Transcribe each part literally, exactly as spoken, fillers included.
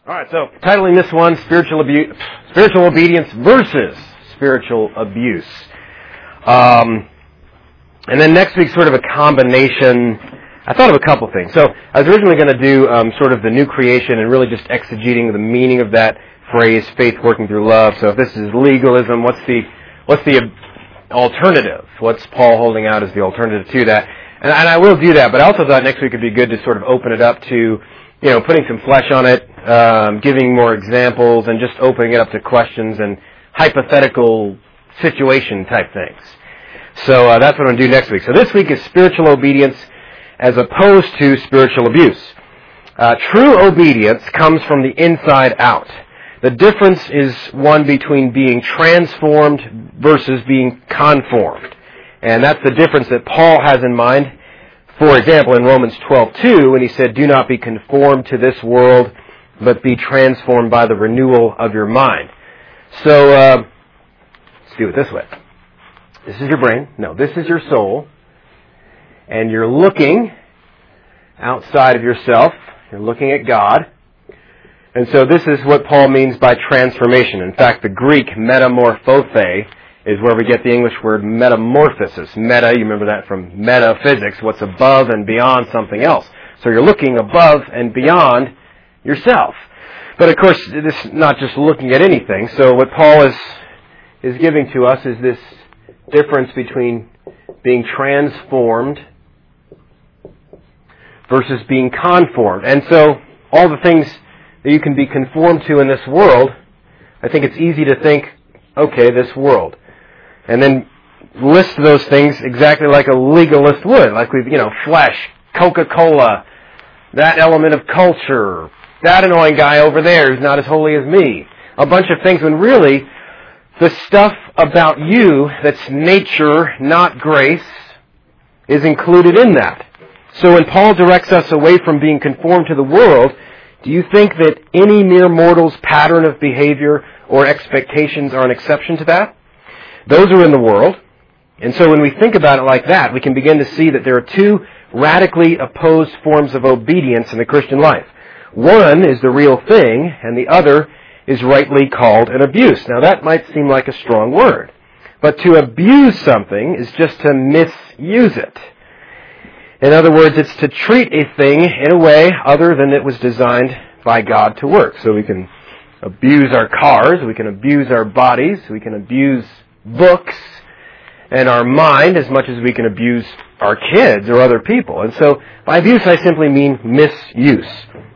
All right, so titling this one, Spiritual Abu- Spiritual Obedience versus Spiritual Abuse. Um, and then next week, sort of a combination. I thought of a couple things. So I was originally going to do um, sort of the new creation and really just exegeting the meaning of that phrase, faith working through love. So if this is legalism, what's the what's the alternative? What's Paul holding out as the alternative to that? And, and I will do that, but I also thought next week would be good to sort of open it up to, you know, putting some flesh on it, um, giving more examples, and just opening it up to questions and hypothetical situation type things. So uh, that's what I'm going to do next week. So this week is spiritual obedience as opposed to spiritual abuse. Uh, true obedience comes from the inside out. The difference is one between being transformed versus being conformed. And that's the difference that Paul has in mind. For example, in Romans twelve two, when he said, "Do not be conformed to this world, but be transformed by the renewal of your mind." So, uh, let's do it this way. This is your brain. No, this is your soul. And you're looking outside of yourself. You're looking at God. And so this is what Paul means by transformation. In fact, the Greek metamorphothe is where we get the English word metamorphosis. Meta, you remember that from metaphysics, what's above and beyond something else. So you're looking above and beyond yourself. But of course, this is not just looking at anything. So what Paul is is giving to us is this difference between being transformed versus being conformed. And so all the things that you can be conformed to in this world, I think it's easy to think, okay, this world. And then list those things exactly like a legalist would. Like we've, you know, flesh, Coca-Cola, that element of culture, that annoying guy over there who's not as holy as me. A bunch of things when really the stuff about you that's nature, not grace, is included in that. So when Paul directs us away from being conformed to the world, do you think that any mere mortal's pattern of behavior or expectations are an exception to that? Those are in the world. And so when we think about it like that, we can begin to see that there are two radically opposed forms of obedience in the Christian life. One is the real thing, and the other is rightly called an abuse. Now that might seem like a strong word, but to abuse something is just to misuse it. In other words, it's to treat a thing in a way other than it was designed by God to work. So we can abuse our cars, we can abuse our bodies, we can abuse books and our mind as much as we can abuse our kids or other people. And so by abuse I simply mean misuse.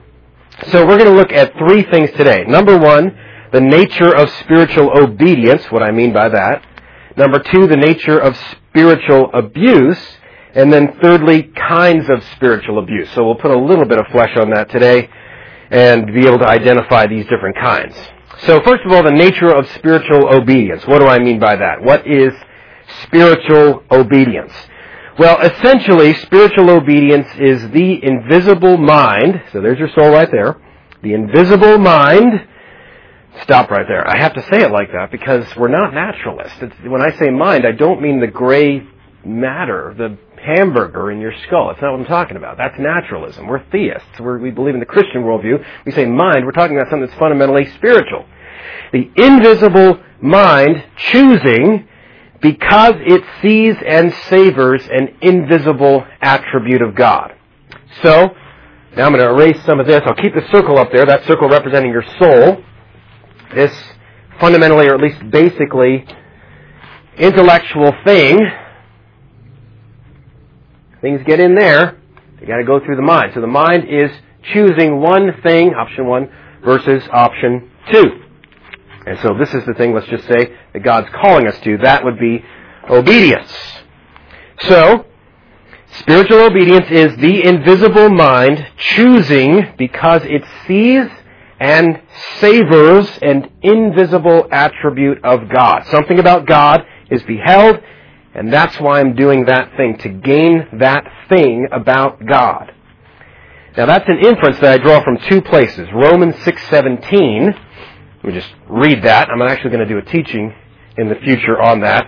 So we're going to look at three things today. Number one, the nature of spiritual obedience, what I mean by that. Number two, the nature of spiritual abuse. And then thirdly, kinds of spiritual abuse. So we'll put a little bit of flesh on that today and be able to identify these different kinds. So first of all, the nature of spiritual obedience. What do I mean by that? What is spiritual obedience? Well, essentially, spiritual obedience is the invisible mind. So there's your soul right there. The invisible mind. Stop right there. I have to say it like that because we're not naturalists. It's, when I say mind, I don't mean the gray matter, the hamburger in your skull. That's not what I'm talking about. That's naturalism. We're theists. We're, we believe in the Christian worldview. We say mind. We're talking about something that's fundamentally spiritual. The invisible mind choosing because it sees and savors an invisible attribute of God. So, now I'm going to erase some of this. I'll keep the circle up there, that circle representing your soul. This fundamentally, or at least basically, intellectual thing. Things get in there, they got to go through the mind. So the mind is choosing one thing, option one, versus option two. And so this is the thing, let's just say, that God's calling us to. That would be obedience. So, spiritual obedience is the invisible mind choosing because it sees and savors an invisible attribute of God. Something about God is beheld, and that's why I'm doing that thing, to gain that thing about God. Now that's an inference that I draw from two places. Romans six seventeen. Let me just read that. I'm actually going to do a teaching in the future on that,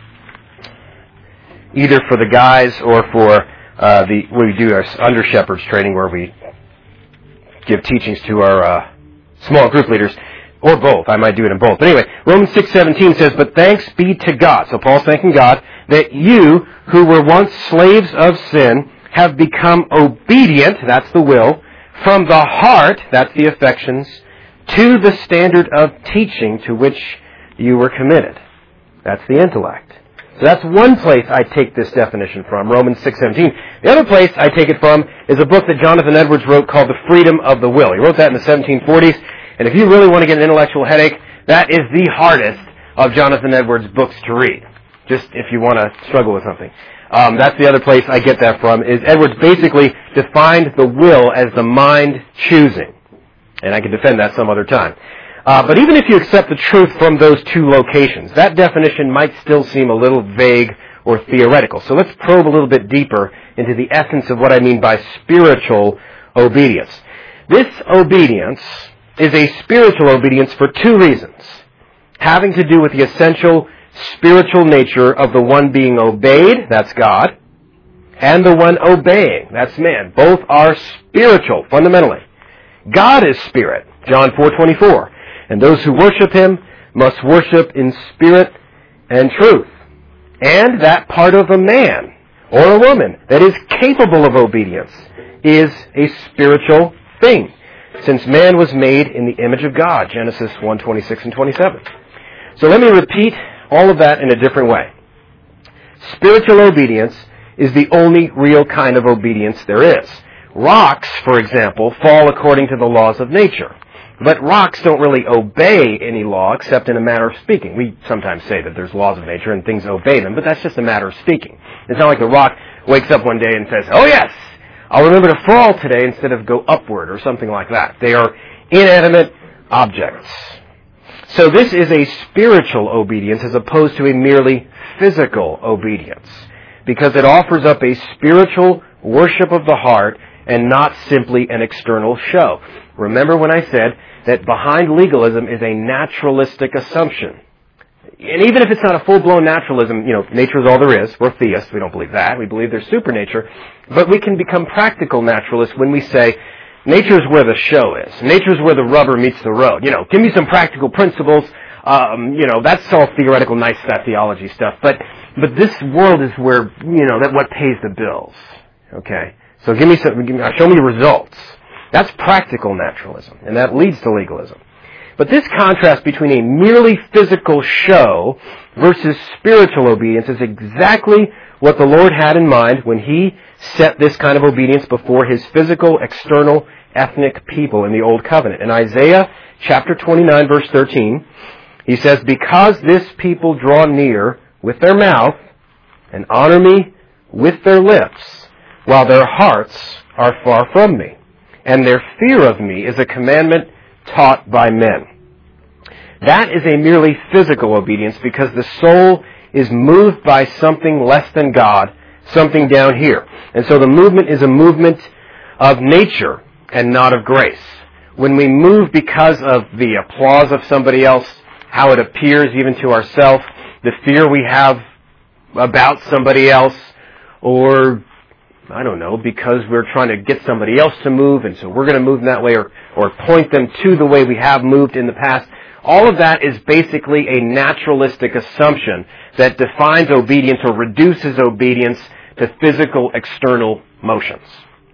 either for the guys or for uh, the we do our under shepherds training, where we give teachings to our uh, small group leaders, or both. I might do it in both. But anyway, Romans six seventeen says, "But thanks be to God." So Paul's thanking God that you, who were once slaves of sin, have become obedient, that's the will, from the heart, that's the affections, to the standard of teaching to which you were committed. That's the intellect. So that's one place I take this definition from, Romans six seventeen. The other place I take it from is a book that Jonathan Edwards wrote called The Freedom of the Will. He wrote that in the seventeen forties, and if you really want to get an intellectual headache, that is the hardest of Jonathan Edwards' books to read, just if you want to struggle with something. Um, that's the other place I get that from, is Edwards basically defined the will as the mind choosing. And I can defend that some other time. Uh, but even if you accept the truth from those two locations, that definition might still seem a little vague or theoretical. So let's probe a little bit deeper into the essence of what I mean by spiritual obedience. This obedience is a spiritual obedience for two reasons, having to do with the essential spiritual nature of the one being obeyed, that's God, and the one obeying, that's man. Both are spiritual, fundamentally. God is spirit, John four twenty-four, and those who worship Him must worship in spirit and truth. And that part of a man or a woman that is capable of obedience is a spiritual thing, since man was made in the image of God, Genesis one twenty-six and twenty-seven. So let me repeat all of that in a different way. Spiritual obedience is the only real kind of obedience there is. Rocks, for example, fall according to the laws of nature. But rocks don't really obey any law except in a manner of speaking. We sometimes say that there's laws of nature and things obey them, but that's just a matter of speaking. It's not like the rock wakes up one day and says, "Oh yes, I'll remember to fall today instead of go upward," or something like that. They are inanimate objects. So this is a spiritual obedience as opposed to a merely physical obedience, because it offers up a spiritual worship of the heart and not simply an external show. Remember when I said that behind legalism is a naturalistic assumption. And even if it's not a full-blown naturalism, you know, nature is all there is. We're theists. We don't believe that. We believe there's supernature. But we can become practical naturalists when we say, nature is where the show is. Nature is where the rubber meets the road. You know, give me some practical principles. Um, you know, that's all theoretical, nice that theology stuff. But but this world is where, you know, that what pays the bills. Okay? So give me some, give me, show me results. That's practical naturalism, and that leads to legalism. But this contrast between a merely physical show versus spiritual obedience is exactly what the Lord had in mind when He set this kind of obedience before His physical, external, ethnic people in the Old Covenant. In Isaiah chapter twenty-nine, verse thirteen, He says, "Because this people draw near with their mouth and honor me with their lips, while their hearts are far from me, and their fear of me is a commandment taught by men." That is a merely physical obedience because the soul is moved by something less than God, something down here. And so the movement is a movement of nature and not of grace. When we move because of the applause of somebody else, how it appears even to ourselves, the fear we have about somebody else, or I don't know, because we're trying to get somebody else to move, and so we're going to move in that way, or, or point them to the way we have moved in the past. All of that is basically a naturalistic assumption that defines obedience or reduces obedience to physical external motions.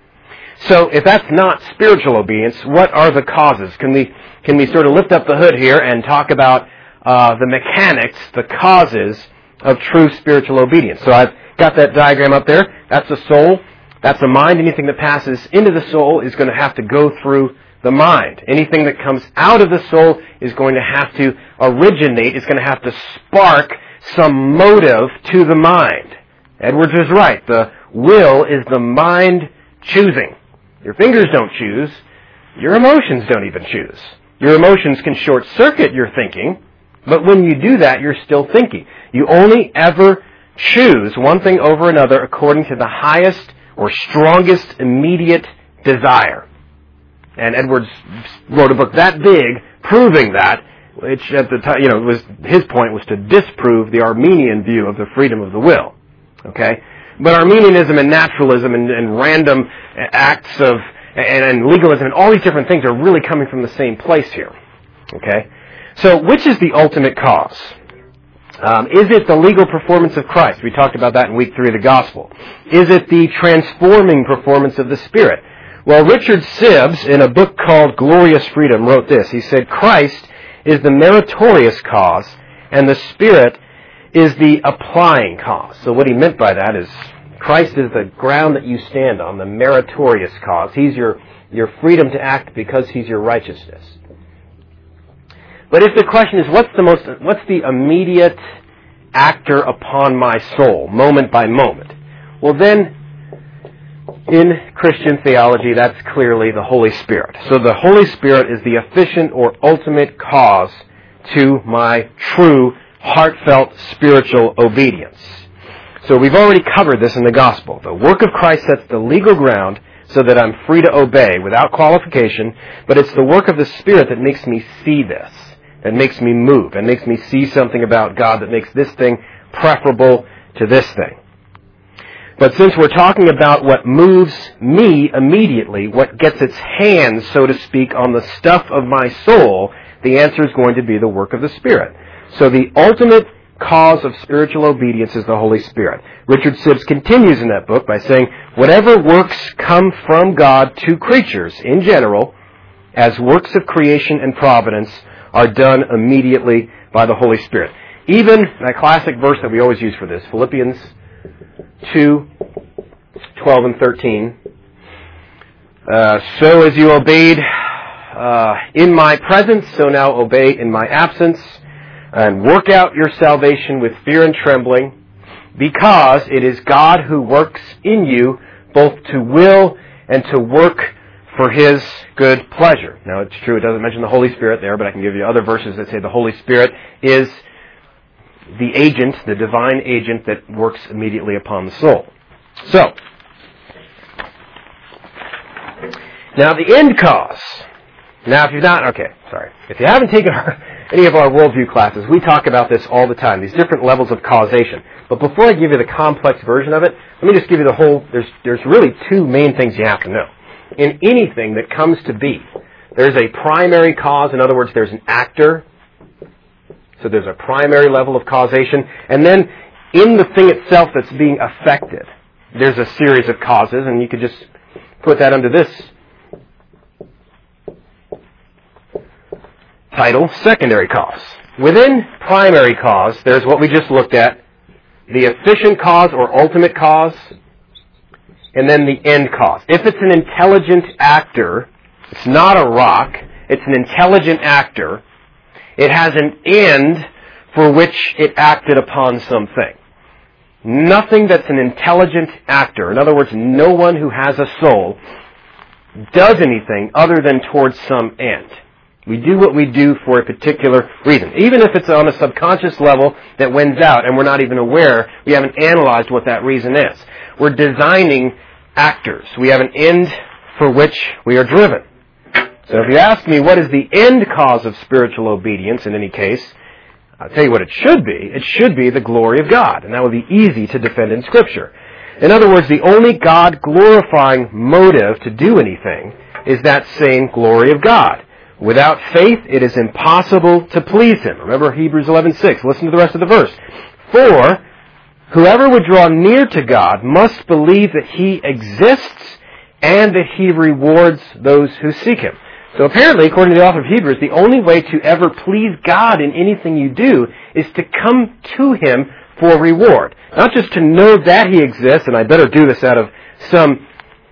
So if that's not spiritual obedience, what are the causes? Can we can we sort of lift up the hood here and talk about uh, the mechanics, the causes of true spiritual obedience? So I've got that diagram up there. That's the soul. That's the mind. Anything that passes into the soul is going to have to go through the mind. Anything that comes out of the soul is going to have to originate, is going to have to spark some motive to the mind. Edwards is right. The will is the mind choosing. Your fingers don't choose. Your emotions don't even choose. Your emotions can short-circuit your thinking, but when you do that, you're still thinking. You only ever choose one thing over another according to the highest or strongest immediate desire. And Edwards wrote a book that big proving that, which at the time, you know, was his point was to disprove the Arminian view of the freedom of the will. Okay? But Arminianism and naturalism and, and random acts of and, and legalism and all these different things are really coming from the same place here. Okay? So which is the ultimate cause? Um, is it the legal performance of Christ? We talked about that in week three of the gospel. Is it the transforming performance of the Spirit? Well, Richard Sibbes, in a book called Glorious Freedom, wrote this. He said, Christ is the meritorious cause, and the Spirit is the applying cause. So what he meant by that is Christ is the ground that you stand on, the meritorious cause. He's your, your freedom to act because He's your righteousness. But if the question is, what's the most, what's the immediate actor upon my soul, moment by moment? Well then, in Christian theology, that's clearly the Holy Spirit. So the Holy Spirit is the efficient or ultimate cause to my true, heartfelt, spiritual obedience. So we've already covered this in the gospel. The work of Christ sets the legal ground so that I'm free to obey without qualification, but it's the work of the Spirit that makes me see this, that makes me move, and makes me see something about God that makes this thing preferable to this thing. But since we're talking about what moves me immediately, what gets its hands, so to speak, on the stuff of my soul, the answer is going to be the work of the Spirit. So the ultimate cause of spiritual obedience is the Holy Spirit. Richard Sibbes continues in that book by saying, whatever works come from God to creatures in general, as works of creation and providence, are done immediately by the Holy Spirit. Even that classic verse that we always use for this, Philippians two, twelve and thirteen. Uh, so as you obeyed uh, in my presence, so now obey in my absence, and work out your salvation with fear and trembling, because it is God who works in you both to will and to work for His good pleasure. Now it's true, it doesn't mention the Holy Spirit there, but I can give you other verses that say the Holy Spirit is the agent, the divine agent that works immediately upon the soul. So, now the end cause. Now if you've not, okay, sorry. If you haven't taken our, any of our worldview classes, we talk about this all the time, these different levels of causation. But before I give you the complex version of it, let me just give you the whole, there's, there's really two main things you have to know. In anything that comes to be, there's a primary cause, in other words, there's an actor. So there's a primary level of causation. And then in the thing itself that's being affected, there's a series of causes, and you could just put that under this title, secondary cause. Within primary cause, there's what we just looked at, the efficient cause or ultimate cause, and then the end cause. If it's an intelligent actor, it's not a rock, it's an intelligent actor, it has an end for which it acted upon something. Nothing that's an intelligent actor, in other words, no one who has a soul, does anything other than towards some end. We do what we do for a particular reason. Even if it's on a subconscious level that wins out and we're not even aware, we haven't analyzed what that reason is. We're designing actors. We have an end for which we are driven. So if you ask me what is the end cause of spiritual obedience in any case, I'll tell you what it should be. It should be the glory of God. And that would be easy to defend in Scripture. In other words, the only God-glorifying motive to do anything is that same glory of God. Without faith, it is impossible to please Him. Remember Hebrews eleven six. Listen to the rest of the verse. For whoever would draw near to God must believe that He exists and that He rewards those who seek Him. So apparently, according to the author of Hebrews, the only way to ever please God in anything you do is to come to Him for reward. Not just to know that He exists, and I better do this out of some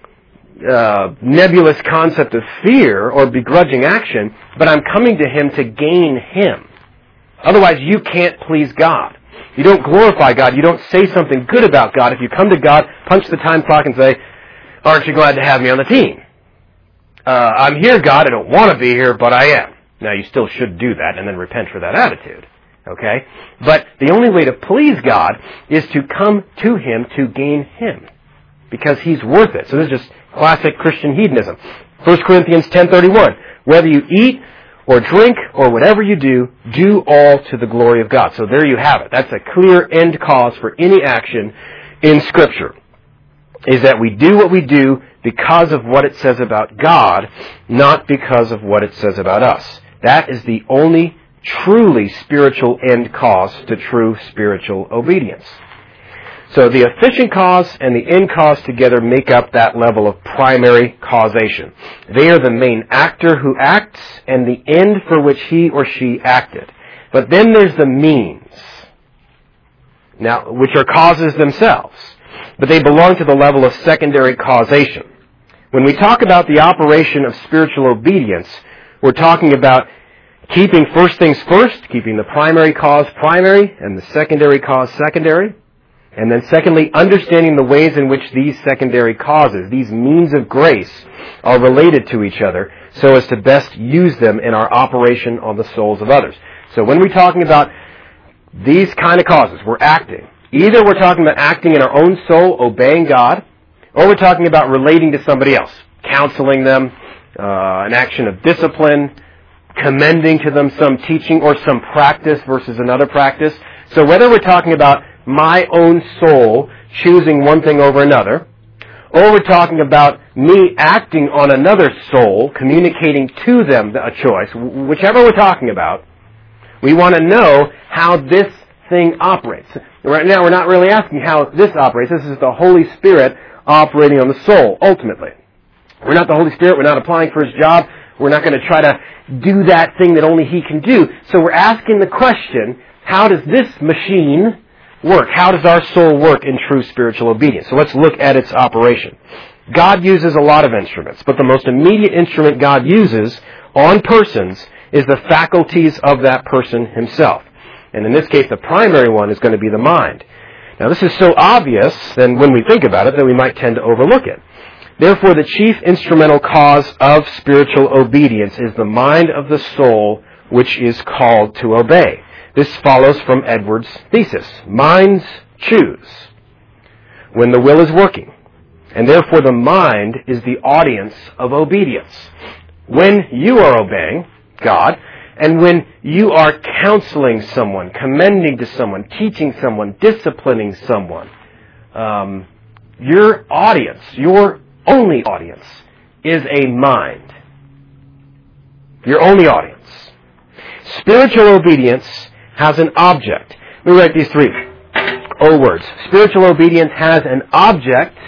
uh, nebulous concept of fear or begrudging action, but I'm coming to Him to gain Him. Otherwise, you can't please God. You don't glorify God. You don't say something good about God. If you come to God, punch the time clock and say, aren't you glad to have me on the team? Uh, I'm here, God. I don't want to be here, but I am. Now, you still should do that and then repent for that attitude. Okay? But the only way to please God is to come to Him to gain Him. Because He's worth it. So this is just classic Christian hedonism. First Corinthians ten thirty-one. Whether you eat or drink or whatever you do, do all to the glory of God. So there you have it. That's a clear end cause for any action in Scripture. Is that we do what we do because of what it says about God, not because of what it says about us. That is the only truly spiritual end cause to true spiritual obedience. So the efficient cause and the end cause together make up that level of primary causation. They are the main actor who acts and the end for which he or she acted. But then there's the means, now, which are causes themselves, but they belong to the level of secondary causation. When we talk about the operation of spiritual obedience, we're talking about keeping first things first, keeping the primary cause primary and the secondary cause secondary. And then secondly, understanding the ways in which these secondary causes, these means of grace, are related to each other so as to best use them in our operation on the souls of others. So when we're talking about these kind of causes, we're acting. Either we're talking about acting in our own soul, obeying God, or we're talking about relating to somebody else, counseling them, uh, an action of discipline, commending to them some teaching or some practice versus another practice. So whether we're talking about my own soul choosing one thing over another, or we're talking about me acting on another soul, communicating to them a choice, whichever we're talking about, we want to know how this thing operates. Right now we're not really asking how this operates. This is the Holy Spirit operating on the soul, ultimately. We're not the Holy Spirit. We're not applying for His job. We're not going to try to do that thing that only He can do. So we're asking the question, how does this machine work? How does our soul work in true spiritual obedience? So let's look at its operation. God uses a lot of instruments, but the most immediate instrument God uses on persons is the faculties of that person himself. And in this case, the primary one is going to be the mind. Now, this is so obvious, then when we think about it, that we might tend to overlook it. Therefore, the chief instrumental cause of spiritual obedience is the mind of the soul, which is called to obey. This follows from Edwards' thesis. Minds choose when the will is working, and therefore the mind is the audience of obedience. When you are obeying God, and when you are counseling someone, commending to someone, teaching someone, disciplining someone, um, your audience, your only audience, is a mind. Your only audience. Spiritual obedience has an object. Let me write these three O words. Spiritual obedience has an object.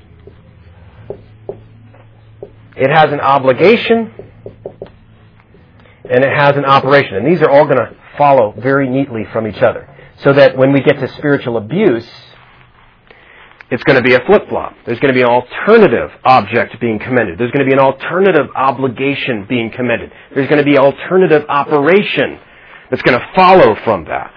It has an obligation. And it has an operation. And these are all going to follow very neatly from each other. So that when we get to spiritual abuse, it's going to be a flip-flop. There's going to be an alternative object being commended. There's going to be an alternative obligation being commended. There's going to be alternative operation that's going to follow from that.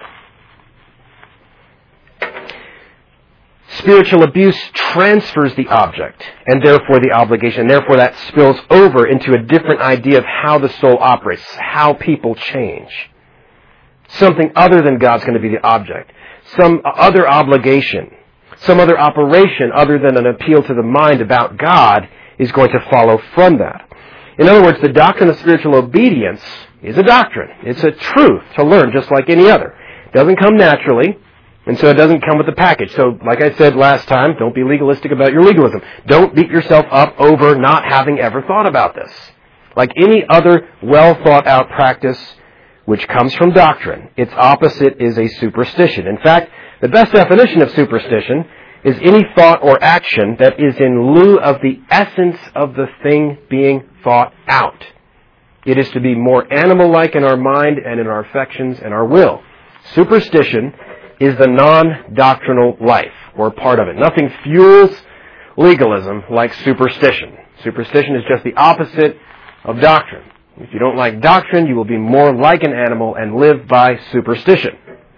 Spiritual abuse transfers the object, and therefore the obligation, and therefore that spills over into a different idea of how the soul operates, how people change. Something other than God's going to be the object. Some other obligation, some other operation other than an appeal to the mind about God is going to follow from that. In other words, the doctrine of spiritual obedience is a doctrine. It's a truth to learn just like any other. It doesn't come naturally. And so it doesn't come with the package. So, like I said last time, don't be legalistic about your legalism. Don't beat yourself up over not having ever thought about this. Like any other well-thought-out practice which comes from doctrine, its opposite is a superstition. In fact, the best definition of superstition is any thought or action that is in lieu of the essence of the thing being thought out. It is to be more animal-like in our mind and in our affections and our will. Superstition is the non-doctrinal life, or part of it. Nothing fuels legalism like superstition. Superstition is just the opposite of doctrine. If you don't like doctrine, you will be more like an animal and live by superstition.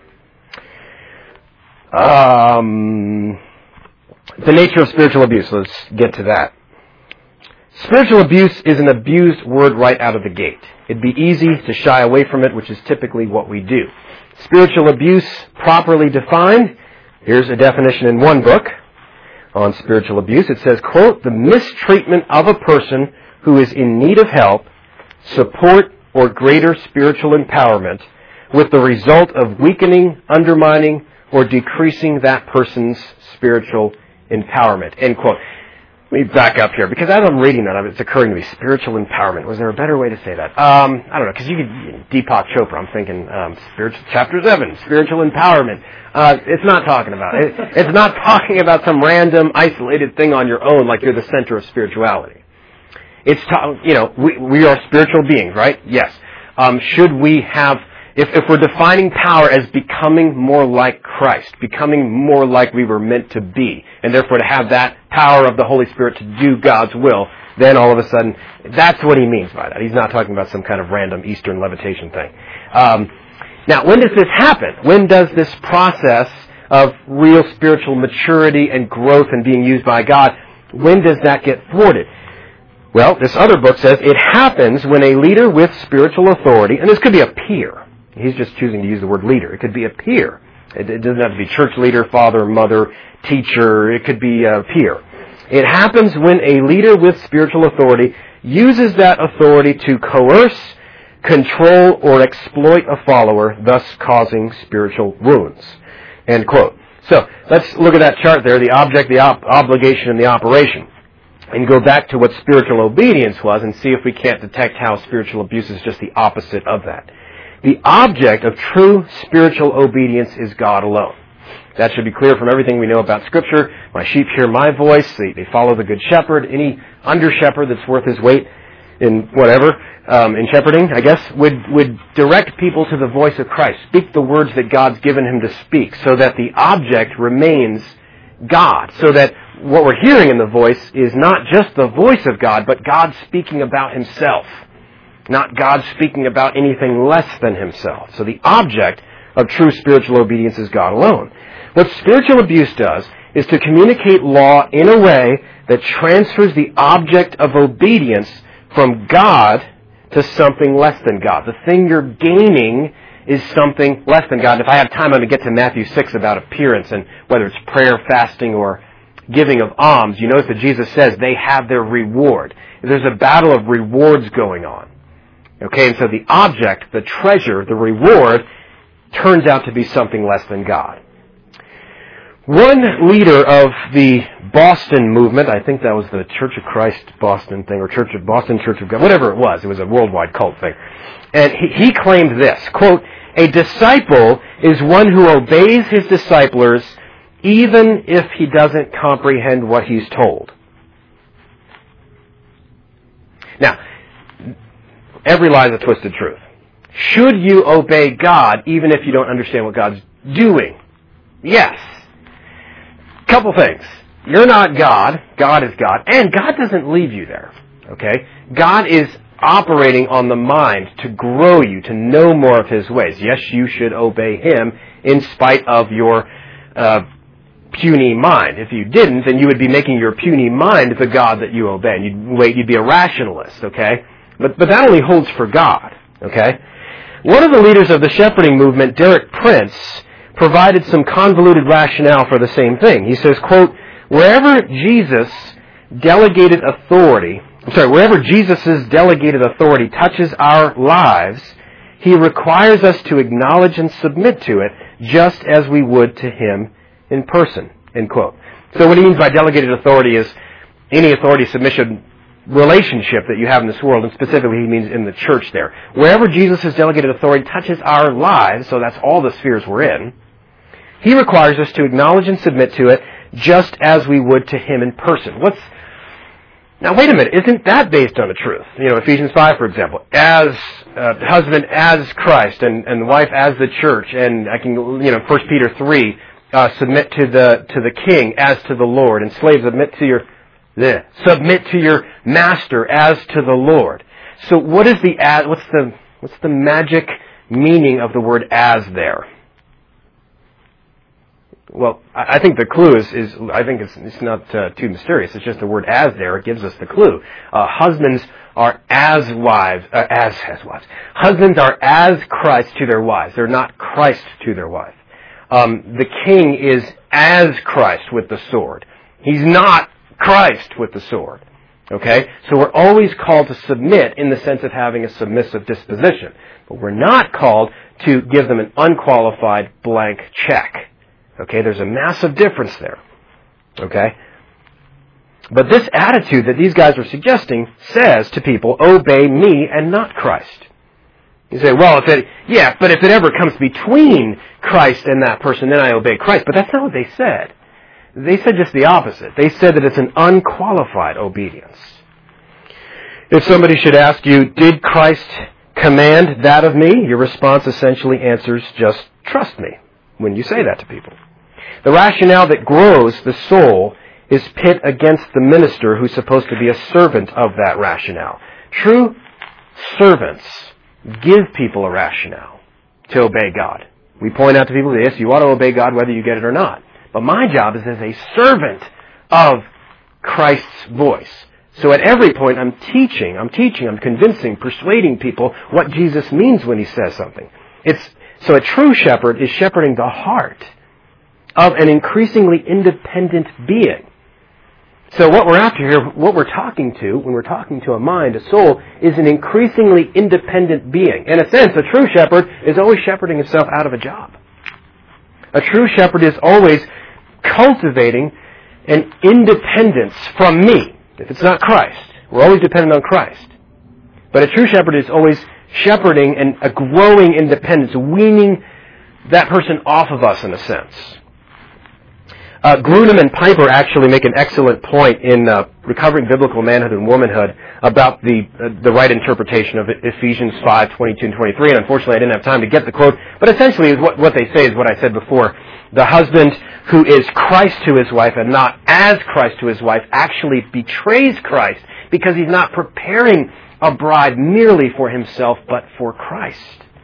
Um, the nature of spiritual abuse. Let's get to that. Spiritual abuse is an abused word right out of the gate. It'd be easy to shy away from it, which is typically what we do. Spiritual abuse, properly defined, here's a definition in one book on spiritual abuse. It says, quote, the mistreatment of a person who is in need of help, support, or greater spiritual empowerment with the result of weakening, undermining, or decreasing that person's spiritual empowerment, end quote. Let me back up here, because as I'm reading that, it's occurring to me, spiritual empowerment. Was there a better way to say that? Um, I don't know, because you could, Deepak Chopra, I'm thinking, um, spiritual, chapter seven, spiritual empowerment. Uh, it's not talking about it. It's not talking about some random, isolated thing on your own, like you're the center of spirituality. It's, ta- you know, we, we are spiritual beings, right? Yes. Um, should we have, if, if we're defining power as becoming more like Christ, becoming more like we were meant to be, and therefore to have that power of the Holy Spirit to do God's will, then all of a sudden, that's what he means by that. He's not talking about some kind of random Eastern levitation thing. Um, now, when does this happen? When does this process of real spiritual maturity and growth and being used by God, when does that get thwarted? Well, this other book says it happens when a leader with spiritual authority, and this could be a peer. He's just choosing to use the word leader. It could be a peer. It, it doesn't have to be church leader, father, mother, teacher. It could be a peer. It happens when a leader with spiritual authority uses that authority to coerce, control, or exploit a follower, thus causing spiritual wounds. End quote. So, let's look at that chart there, the object, the op- obligation, and the operation. And go back to what spiritual obedience was and see if we can't detect how spiritual abuse is just the opposite of that. The object of true spiritual obedience is God alone. That should be clear from everything we know about Scripture. My sheep hear my voice. They, they follow the good shepherd. Any under-shepherd that's worth his weight in whatever, um, in shepherding, I guess, would, would direct people to the voice of Christ. Speak the words that God's given him to speak so that the object remains God. So that what we're hearing in the voice is not just the voice of God, but God speaking about himself. Not God speaking about anything less than himself. So the object of true spiritual obedience is God alone. What spiritual abuse does is to communicate law in a way that transfers the object of obedience from God to something less than God. The thing you're gaining is something less than God. If I have time, I'm going to get to Matthew six about appearance and whether it's prayer, fasting, or giving of alms. You notice that Jesus says they have their reward. There's a battle of rewards going on. Okay, and so the object, the treasure, the reward, turns out to be something less than God. One leader of the Boston movement, I think that was the Church of Christ Boston thing, or Church of Boston Church of God, whatever it was, it was a worldwide cult thing. And he, he claimed this, quote, "A disciple is one who obeys his disciplers even if he doesn't comprehend what he's told." Now, every lie is a twisted truth. Should you obey God even if you don't understand what God's doing? Yes. Couple things. You're not God. God is God. And God doesn't leave you there. Okay? God is operating on the mind to grow you, to know more of his ways. Yes, you should obey him in spite of your uh, puny mind. If you didn't, then you would be making your puny mind the God that you obey. And you'd, wait, you'd be a rationalist. Okay? But, but that only holds for God. Okay? One of the leaders of the shepherding movement, Derek Prince, provided some convoluted rationale for the same thing. He says, quote, "Wherever Jesus delegated authority, I'm sorry, wherever Jesus' delegated authority touches our lives, he requires us to acknowledge and submit to it just as we would to him in person," end quote. So what he means by delegated authority is any authority submission relationship that you have in this world, and specifically he means in the church there. Wherever Jesus' delegated authority touches our lives, so that's all the spheres we're in, he requires us to acknowledge and submit to it just as we would to him in person. What's Now wait a minute, isn't that based on the truth? You know, Ephesians five, for example, as uh, husband as Christ, and, and the wife as the church, and I can, you know, First Peter three, uh, submit to the to the king as to the Lord, and slaves submit to your bleh, submit to your master as to the Lord. So what is the as? What's the what's the magic meaning of the word as there? Well, I think the clue is, is I think it's, it's not uh, too mysterious. It's just the word as there. It gives us the clue. Uh, husbands are as wives, uh, as, as wives. Husbands are as Christ to their wives. They're not Christ to their wife. Um, the king is as Christ with the sword. He's not Christ with the sword. Okay? So we're always called to submit in the sense of having a submissive disposition. But we're not called to give them an unqualified blank check. Okay, there's a massive difference there. Okay? But this attitude that these guys are suggesting says to people, obey me and not Christ. You say, well, if it, yeah, but if it ever comes between Christ and that person, then I obey Christ. But that's not what they said. They said just the opposite. They said that it's an unqualified obedience. If somebody should ask you, did Christ command that of me? Your response essentially answers just, trust me, when you say that to people. The rationale that grows the soul is pit against the minister who's supposed to be a servant of that rationale. True servants give people a rationale to obey God. We point out to people, yes, you ought to obey God whether you get it or not. But my job is as a servant of Christ's voice. So at every point I'm teaching, I'm teaching, I'm convincing, persuading people what Jesus means when he says something. It's so a true shepherd is shepherding the heart of an increasingly independent being. So what we're after here, what we're talking to, when we're talking to a mind, a soul, is an increasingly independent being. In a sense, a true shepherd is always shepherding himself out of a job. A true shepherd is always cultivating an independence from me. If it's not Christ, we're always dependent on Christ. But a true shepherd is always shepherding and a growing independence, weaning that person off of us in a sense. Uh, Grudem and Piper actually make an excellent point in uh, Recovering Biblical Manhood and Womanhood about the uh, the right interpretation of Ephesians five, twenty-two and twenty-three. And unfortunately, I didn't have time to get the quote. But essentially, what, what they say is what I said before. The husband who is Christ to his wife and not as Christ to his wife actually betrays Christ because he's not preparing a bride merely for himself, but for Christ.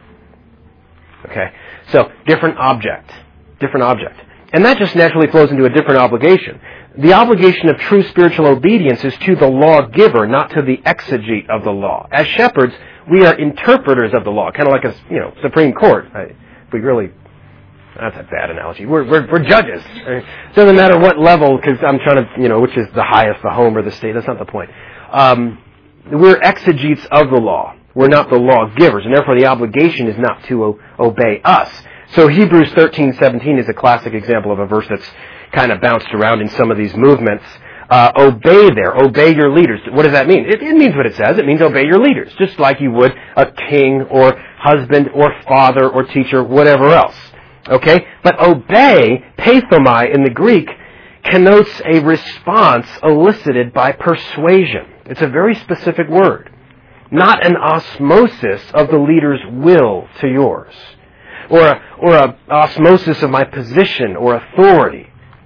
Okay? So, different object. Different object. And that just naturally flows into a different obligation. The obligation of true spiritual obedience is to the lawgiver, not to the exegete of the law. As shepherds, we are interpreters of the law, kind of like a you know Supreme Court. If we really, that's a bad analogy. We're we're, we're judges. It doesn't matter what level, because I'm trying to you know which is the highest, the home or the state. That's not the point. Um, we're exegetes of the law. We're not the lawgivers, and therefore the obligation is not to o- obey us. So Hebrews thirteen seventeen is a classic example of a verse that's kind of bounced around in some of these movements. Uh, obey there. Obey your leaders. What does that mean? It, it means what it says. It means obey your leaders, just like you would a king or husband or father or teacher, whatever else. Okay? But obey, pathomai in the Greek, connotes a response elicited by persuasion. It's a very specific word. Not an osmosis of the leader's will to yours. Or a, or a osmosis of my position or authority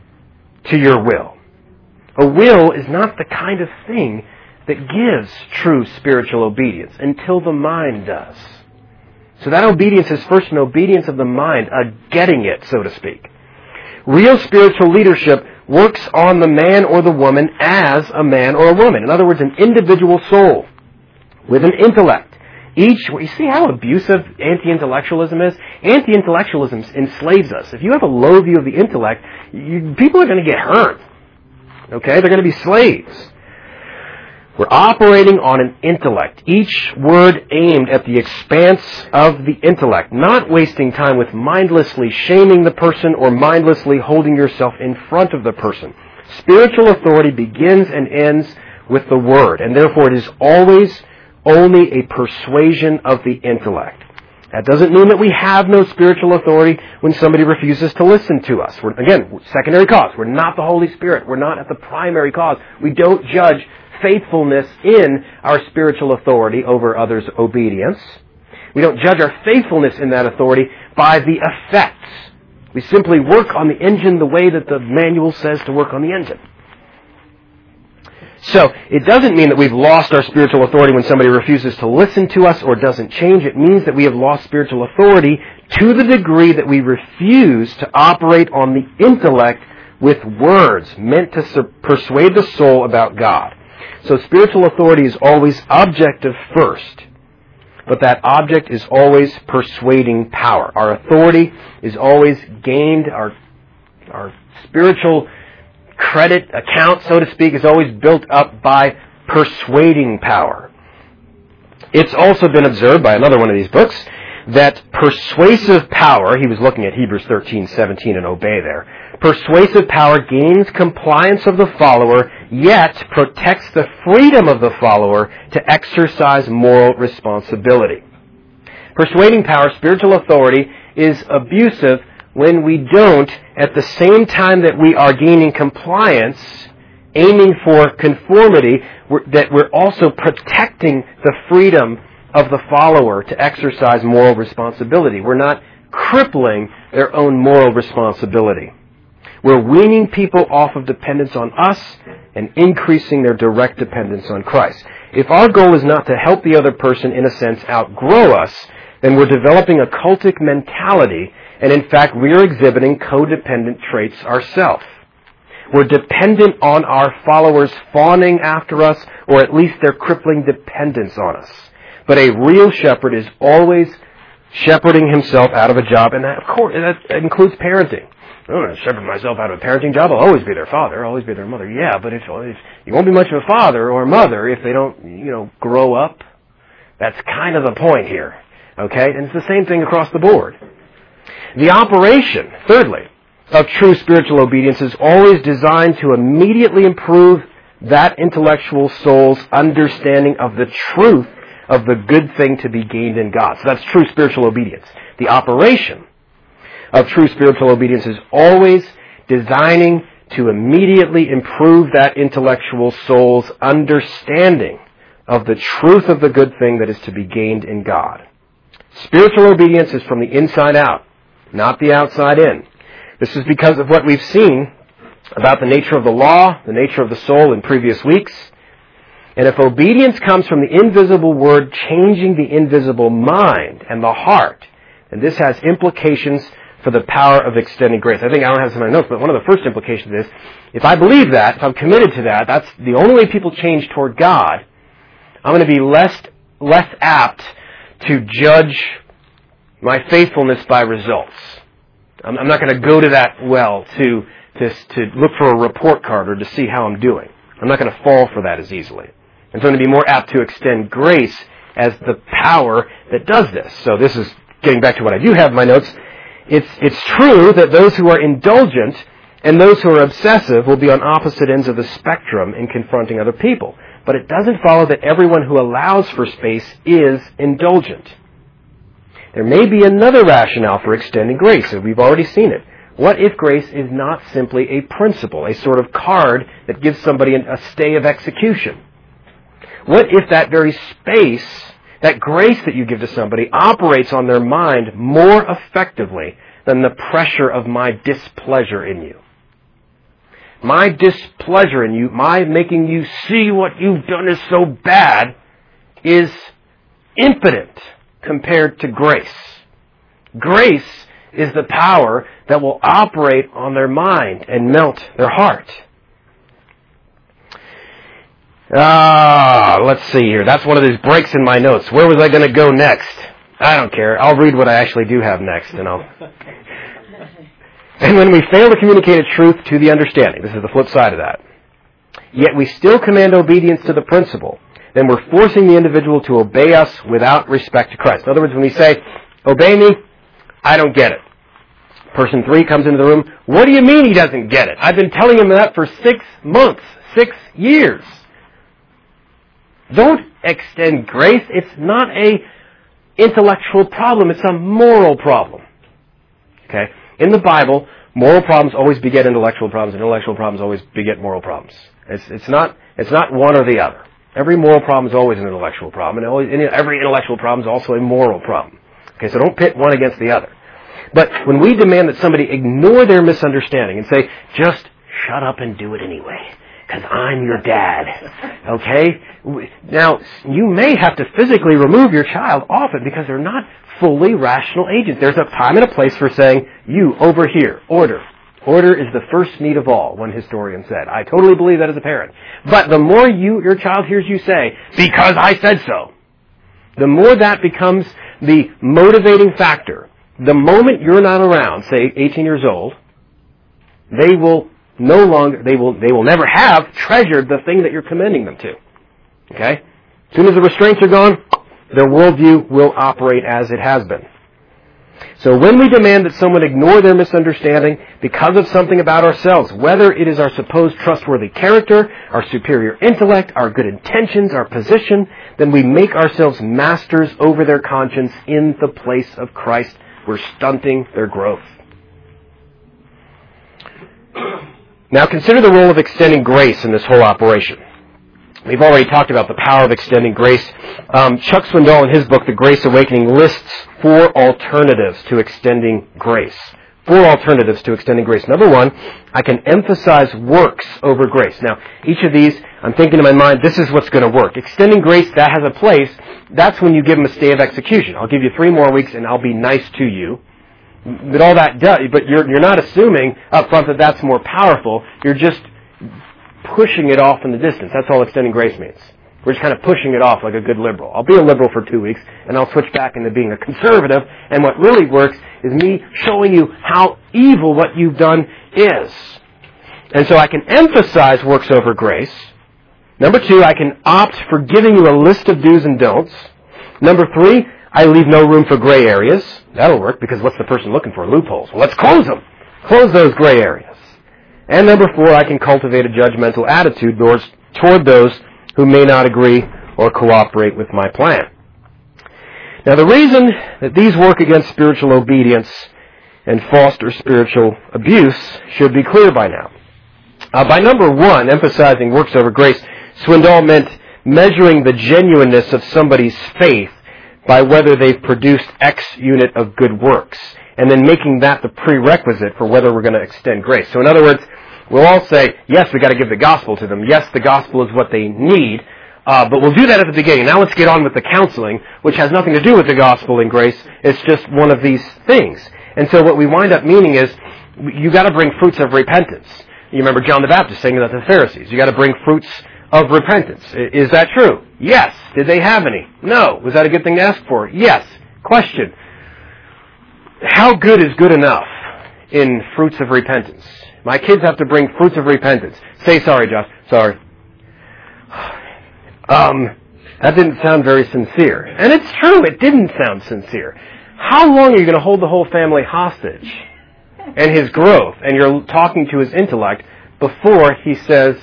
to your will. A will is not the kind of thing that gives true spiritual obedience until the mind does. So that obedience is first an obedience of the mind, a getting it, so to speak. Real spiritual leadership works on the man or the woman as a man or a woman. In other words, an individual soul with an intellect. Each, you see how abusive anti-intellectualism is? Anti-intellectualism enslaves us. If you have a low view of the intellect, you, people are going to get hurt. Okay? They're going to be slaves. We're operating on an intellect. Each word aimed at the expanse of the intellect. Not wasting time with mindlessly shaming the person or mindlessly holding yourself in front of the person. Spiritual authority begins and ends with the word. And therefore it is always only a persuasion of the intellect. That doesn't mean that we have no spiritual authority when somebody refuses to listen to us. We're, again, secondary cause. We're not the Holy Spirit. We're not at the primary cause. We don't judge faithfulness in our spiritual authority over others' obedience. We don't judge our faithfulness in that authority by the effects. We simply work on the engine the way that the manual says to work on the engine. So, it doesn't mean that we've lost our spiritual authority when somebody refuses to listen to us or doesn't change. It means that we have lost spiritual authority to the degree that we refuse to operate on the intellect with words meant to persuade the soul about God. So, spiritual authority is always objective first, but that object is always persuading power. Our authority is always gained, our, our spiritual credit account, so to speak, is always built up by persuading power. It's also been observed by another one of these books that persuasive power, he was looking at Hebrews thirteen seventeen and obey there, Persuasive power gains compliance of the follower, yet protects the freedom of the follower to exercise moral responsibility. Persuading power, spiritual authority, is abusive when we don't, at the same time that we are gaining compliance, aiming for conformity, that we're also protecting the freedom of the follower to exercise moral responsibility. We're not crippling their own moral responsibility. We're weaning people off of dependence on us and increasing their direct dependence on Christ. If our goal is not to help the other person, in a sense, outgrow us, then we're developing a cultic mentality, and in fact, we're exhibiting codependent traits ourselves. We're dependent on our followers fawning after us, or at least their crippling dependence on us. But a real shepherd is always shepherding himself out of a job, and that, of course, that includes parenting. I'm going to shepherd myself out of a parenting job. I'll always be their father. I'll always be their mother. Yeah, but if, if you won't be much of a father or mother if they don't, you know, grow up. That's kind of the point here. Okay? And it's the same thing across the board. The operation, thirdly, of true spiritual obedience is always designed to immediately improve that intellectual soul's understanding of the truth of the good thing to be gained in God. So that's true spiritual obedience. The operation of true spiritual obedience is always designing to immediately improve that intellectual soul's understanding of the truth of the good thing that is to be gained in God. Spiritual obedience is from the inside out, not the outside in. This is because of what we've seen about the nature of the law, the nature of the soul in previous weeks. And if obedience comes from the invisible word changing the invisible mind and the heart, then this has implications for the power of extending grace. I think I don't have some of my notes, but one of the first implications is, if I believe that, if I'm committed to that, that's the only way people change toward God, I'm going to be less, less apt to judge my faithfulness by results. I'm, I'm not going to go to that well to, to, to look for a report card or to see how I'm doing. I'm not going to fall for that as easily. I'm going to be more apt to extend grace as the power that does this. So this is getting back to what I do have in my notes. It's, it's true that those who are indulgent and those who are obsessive will be on opposite ends of the spectrum in confronting other people. But it doesn't follow that everyone who allows for space is indulgent. There may be another rationale for extending grace, and we've already seen it. What if grace is not simply a principle, a sort of card that gives somebody a stay of execution? What if that very space, that grace that you give to somebody, operates on their mind more effectively than the pressure of my displeasure in you? My displeasure in you, my making you see what you've done is so bad, is impotent compared to grace. Grace is the power that will operate on their mind and melt their heart. Ah, let's see here. That's one of these breaks in my notes. Where was I going to go next? I don't care. I'll read what I actually do have next, and I'll... And when we fail to communicate a truth to the understanding, this is the flip side of that, yet we still command obedience to the principle, then we're forcing the individual to obey us without respect to Christ. In other words, when we say, obey me, I don't get it. Person three comes into the room, what do you mean he doesn't get it? I've been telling him that for six months, six years. Don't extend grace. It's not a intellectual problem. It's a moral problem. Okay? In the Bible, moral problems always beget intellectual problems, and intellectual problems always beget moral problems. It's, it's not, it's not one or the other. Every moral problem is always an intellectual problem, and always, every intellectual problem is also a moral problem. Okay, so don't pit one against the other. But when we demand that somebody ignore their misunderstanding and say, just shut up and do it anyway, because I'm your dad, okay? Now, you may have to physically remove your child off it because they're not fully rational agents. There's a time and a place for saying, you, over here, order. Order is the first need of all, one historian said. I totally believe that as a parent. But the more you, your child hears you say, because I said so, the more that becomes the motivating factor. The moment you're not around, say eighteen years old, they will no longer, they will, they will never have treasured the thing that you're commending them to. Okay? As soon as the restraints are gone, their worldview will operate as it has been. So when we demand that someone ignore their misunderstanding because of something about ourselves, whether it is our supposed trustworthy character, our superior intellect, our good intentions, our position, then we make ourselves masters over their conscience in the place of Christ. We're stunting their growth. Now consider the role of extending grace in this whole operation. We've already talked about the power of extending grace. Um, Chuck Swindoll, in his book, The Grace Awakening, lists four alternatives to extending grace. Four alternatives to extending grace. Number one, I can emphasize works over grace. Now, each of these, I'm thinking in my mind, this is what's going to work. Extending grace, that has a place. That's when you give them a stay of execution. I'll give you three more weeks and I'll be nice to you. But all that does, but you're, you're not assuming up front that that's more powerful. You're just pushing it off in the distance. That's all extending grace means. We're just kind of pushing it off like a good liberal. I'll be a liberal for two weeks, and I'll switch back into being a conservative, and what really works is me showing you how evil what you've done is. And so I can emphasize works over grace. Number two, I can opt for giving you a list of do's and don'ts. Number three, I leave no room for gray areas. That'll work, because what's the person looking for? Loopholes. Well, let's close them. Close those gray areas. And number four, I can cultivate a judgmental attitude toward those who may not agree or cooperate with my plan. Now, the reason that these work against spiritual obedience and foster spiritual abuse should be clear by now. Uh, by number one, emphasizing works over grace, Swindoll meant measuring the genuineness of somebody's faith by whether they've produced X unit of good works, and then making that the prerequisite for whether we're going to extend grace. So in other words, we'll all say, yes, we've got to give the gospel to them. Yes, the gospel is what they need, uh, but we'll do that at the beginning. Now let's get on with the counseling, which has nothing to do with the gospel and grace. It's just one of these things. And so what we wind up meaning is, you got to bring fruits of repentance. You remember John the Baptist saying that to the Pharisees. You got to bring fruits of repentance. Is that true? Yes. Did they have any? No. Was that a good thing to ask for? Yes. Question. How good is good enough in fruits of repentance? My kids have to bring fruits of repentance. Say sorry, Josh. Sorry. Um, that didn't sound very sincere. And it's true, it didn't sound sincere. How long are you going to hold the whole family hostage and his growth, and you're talking to his intellect before he says,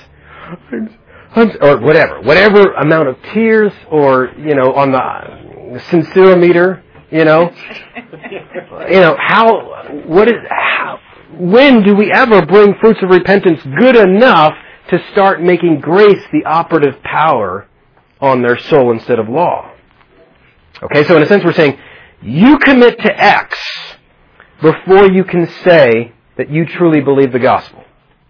or whatever, whatever amount of tears, or, you know, on the sincerometer, you know, you know, how, what is, how, when do we ever bring fruits of repentance good enough to start making grace the operative power on their soul instead of law? Okay, so in a sense we're saying, you commit to X before you can say that you truly believe the gospel.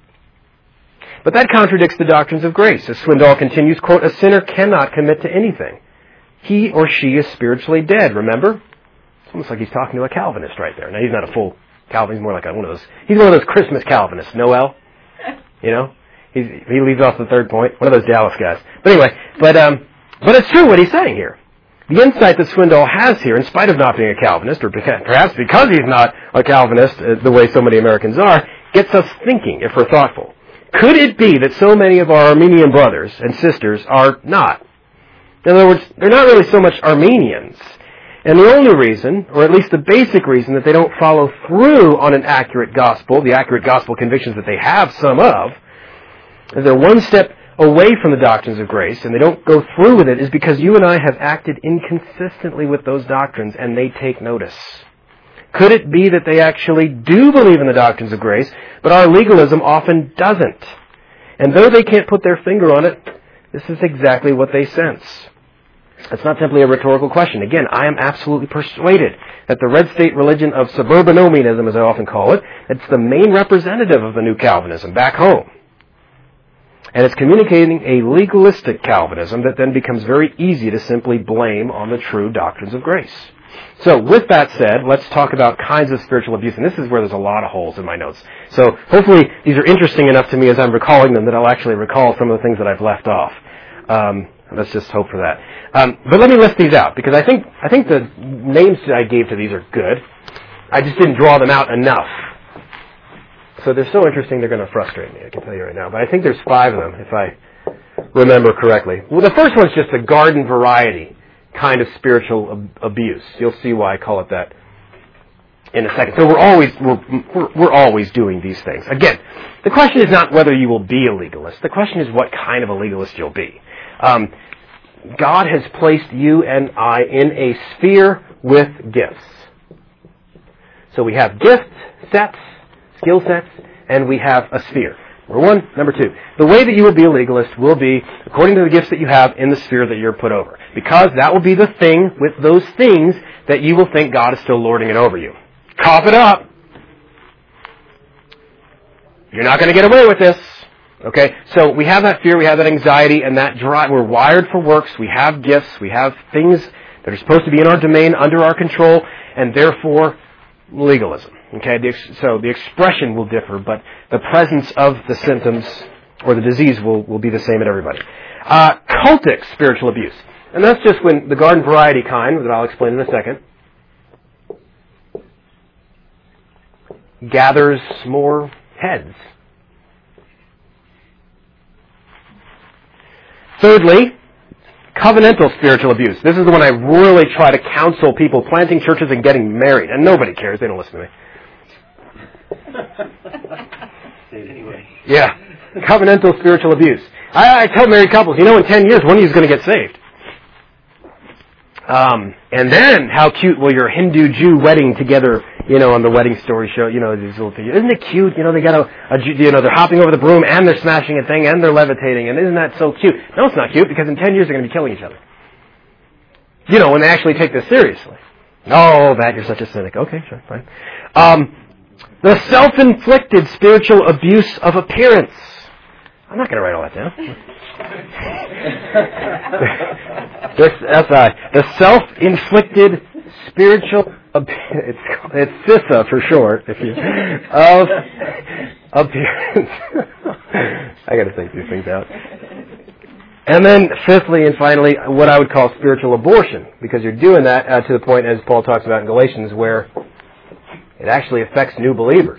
But that contradicts the doctrines of grace. As Swindoll continues, quote, a sinner cannot commit to anything. He or she is spiritually dead, remember? It's almost like he's talking to a Calvinist right there. Now, he's not a full Calvinist, he's more like one of those, he's one of those Christmas Calvinists, Noel, you know? He's, he leaves off the third point, one of those Dallas guys. But anyway, but, um, but it's true what he's saying here. The insight that Swindoll has here, in spite of not being a Calvinist, or perhaps because he's not a Calvinist, uh, the way so many Americans are, gets us thinking if we're thoughtful. Could it be that so many of our Armenian brothers and sisters are not? In other words, they're not really so much Armenians. And the only reason, or at least the basic reason, that they don't follow through on an accurate gospel, the accurate gospel convictions that they have some of, is they're one step away from the doctrines of grace, and they don't go through with it, is because you and I have acted inconsistently with those doctrines, and they take notice. Could it be that they actually do believe in the doctrines of grace, but our legalism often doesn't? And though they can't put their finger on it, this is exactly what they sense. It's not simply a rhetorical question. Again, I am absolutely persuaded that the red state religion of suburbanomianism, as I often call it, it's the main representative of the new Calvinism back home. And it's communicating a legalistic Calvinism that then becomes very easy to simply blame on the true doctrines of grace. So with that said, let's talk about kinds of spiritual abuse. And this is where there's a lot of holes in my notes. So hopefully these are interesting enough to me as I'm recalling them that I'll actually recall some of the things that I've left off. Um, let's just hope for that. Um, but let me list these out, because I think I think the names that I gave to these are good. I just didn't draw them out enough. So they're so interesting they're going to frustrate me, I can tell you right now. But I think there's five of them, if I remember correctly. Well, the first one's just a garden variety kind of spiritual ab- abuse. You'll see why I call it that in a second. So we're always we're, we're we're always doing these things. Again, the question is not whether you will be a legalist. The question is what kind of a legalist you'll be. Um, God has placed you and I in a sphere with gifts. So we have gift sets, skill sets, and we have a sphere. Number one. Number two. The way that you will be a legalist will be according to the gifts that you have in the sphere that you're put over. Because that will be the thing with those things that you will think God is still lording it over you. Cough it up. You're not going to get away with this. Okay? So we have that fear, we have that anxiety, and that drive. We're wired for works. We have gifts. We have things that are supposed to be in our domain, under our control, and therefore legalism. Okay? The ex- so the expression will differ, but the presence of the symptoms or the disease will, will be the same at everybody. Uh, cultic spiritual abuse. And that's just when the garden variety kind, that I'll explain in a second, gathers more heads. Thirdly, covenantal spiritual abuse. This is the one I really try to counsel people planting churches and getting married. And nobody cares. They don't listen to me. Say it anyway. Yeah. Covenantal spiritual abuse. I, I tell married couples, you know, in ten years, one of you is going to get saved. Um, and then, how cute will your Hindu-Jew wedding together, you know, on the wedding story show, you know, these little things. Isn't it cute? You know, they got a, a, you know, they're hopping over the broom and they're smashing a thing and they're levitating, and isn't that so cute? No, it's not cute, because in ten years they're going to be killing each other. You know, when they actually take this seriously. Oh, that, you're such a cynic. Okay, sure, fine. Um, the self-inflicted spiritual abuse of appearance. I'm not going to write all that down. this, that's uh, the self-inflicted spiritual ab- it's it's S I S A for short, if you of appearance. I got to think these things out. And then, fifthly and finally, what I would call spiritual abortion, because you're doing that uh, to the point, as Paul talks about in Galatians, where it actually affects new believers.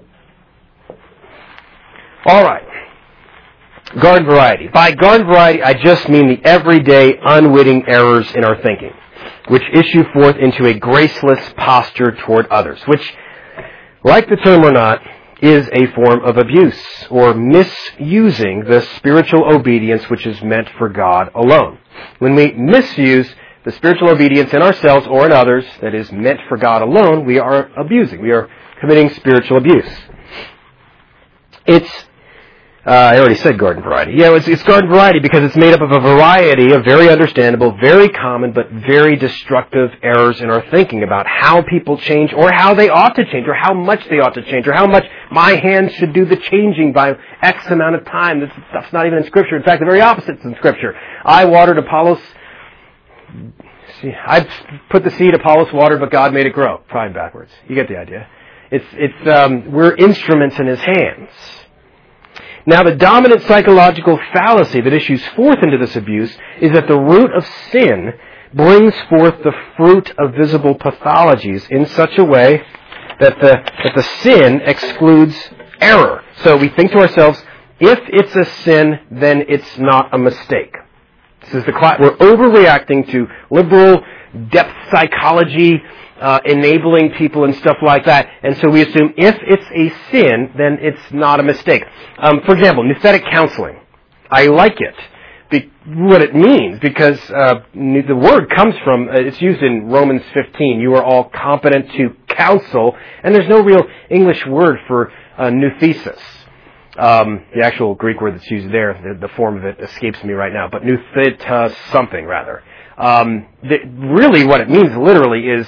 All right. Garden variety. By garden variety, I just mean the everyday, unwitting errors in our thinking, which issue forth into a graceless posture toward others, which, like the term or not, is a form of abuse, or misusing the spiritual obedience which is meant for God alone. When we misuse the spiritual obedience in ourselves or in others that is meant for God alone, we are abusing. We are committing spiritual abuse. It's Uh, I already said garden variety. Yeah, it's, it's garden variety because it's made up of a variety of very understandable, very common, but very destructive errors in our thinking about how people change, or how they ought to change, or how much they ought to change, or how much my hands should do the changing by X amount of time. This stuff's not even in Scripture. In fact, the very opposite's in Scripture. I watered, Apollos... See, I put the seed, Apollos watered, but God made it grow. Probably backwards. You get the idea. It's, it's, um, we're instruments in His hands. Now, the dominant psychological fallacy that issues forth into this abuse is that the root of sin brings forth the fruit of visible pathologies in such a way that the, that the sin excludes error. So we think to ourselves, if it's a sin, then it's not a mistake. This is the we're overreacting to liberal depth psychology, Uh, enabling people and stuff like that. And so we assume if it's a sin, then it's not a mistake. Um, for example, nouthetic counseling. I like it. Be- what it means, because uh, the word comes from, uh, it's used in Romans fifteen. You are all competent to counsel. And there's no real English word for uh, nouthesis. Um, the actual Greek word that's used there, the, the form of it escapes me right now. But nouthetas something, rather. Um, the, really what it means literally is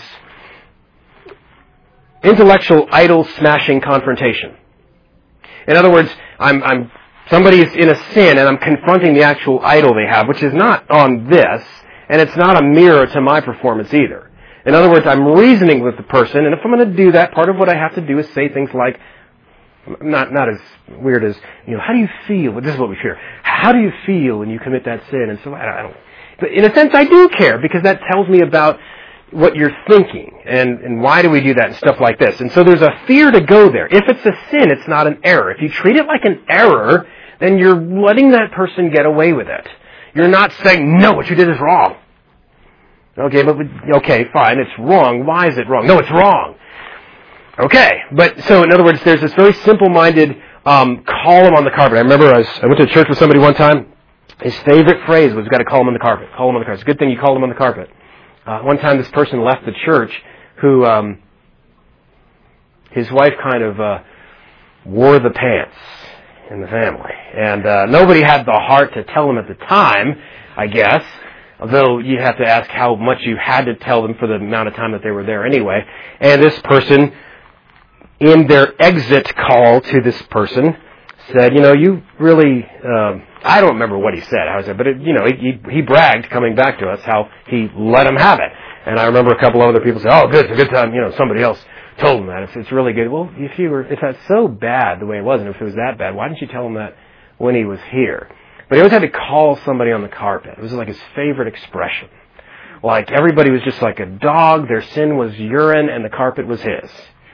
intellectual idol smashing confrontation. In other words, I'm, I'm somebody's in a sin and I'm confronting the actual idol they have, which is not on this, and it's not a mirror to my performance either. In other words, I'm reasoning with the person, and if I'm going to do that, part of what I have to do is say things like, not not as weird as, you know, how do you feel? This is what we fear. How do you feel when you commit that sin? And so I don't. I don't but in a sense, I do care, because that tells me about what you're thinking, and, and why do we do that, and stuff like this. And so there's a fear to go there. If it's a sin, it's not an error. If you treat it like an error, then you're letting that person get away with it. You're not saying, no, what you did is wrong. Okay, but, okay, fine, it's wrong. Why is it wrong? No, it's wrong. Okay, but so in other words, there's this very simple-minded um, call him on the carpet. I remember I, was, I went to church with somebody one time. His favorite phrase was, "Got to call him on the carpet. Call him on the carpet." It's a good thing you called him on the carpet. Uh, one time, this person left the church who um, his wife kind of uh, wore the pants in the family, and uh, nobody had the heart to tell him at the time, I guess. Although you have to ask how much you had to tell them for the amount of time that they were there anyway. And this person, in their exit call to this person, said, "You know, you really." Uh, I don't remember what he said. How was it? But it, you know, he, he bragged coming back to us how he let him have it. And I remember a couple of other people say, "Oh, good, it's a good time." You know, somebody else told him that. It's, it's really good. Well, if you were, if that's so bad the way it was, and if it was that bad, why didn't you tell him that when he was here? But he always had to call somebody on the carpet. It was like his favorite expression. Like everybody was just like a dog. Their sin was urine, and the carpet was his.